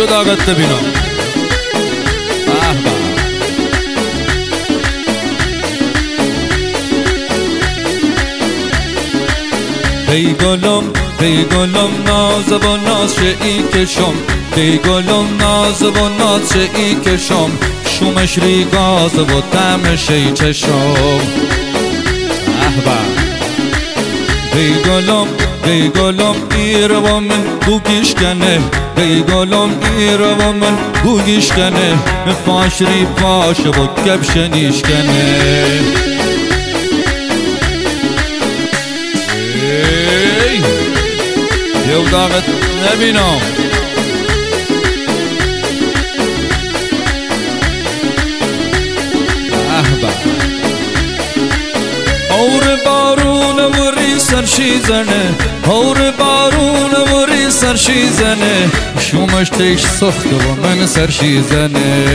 شو داغت ببینم ای گلم ناز و نازشی کشم ای گلم ناز و نازشی کشم شومش ریگاز و تمشی چشم ای گلم ایره و من بوگیش کنه ای گلم ایره و من بوگیش کنه پاش ری پاش و کبشنیش کنه یو داغت نبینم اور بارون وری سرشیزنه اور بارون وری سرشیزنه شومش تیش سخت و من سرشیزنه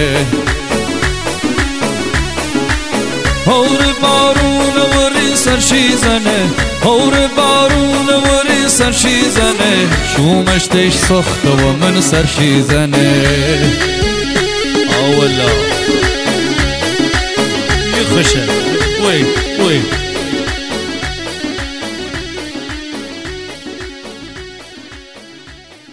اور بارون وری سرشیزنه اور بارون وری سرشیزنه شومش تیش سخت و من سرشیزنه اولا يخشى وي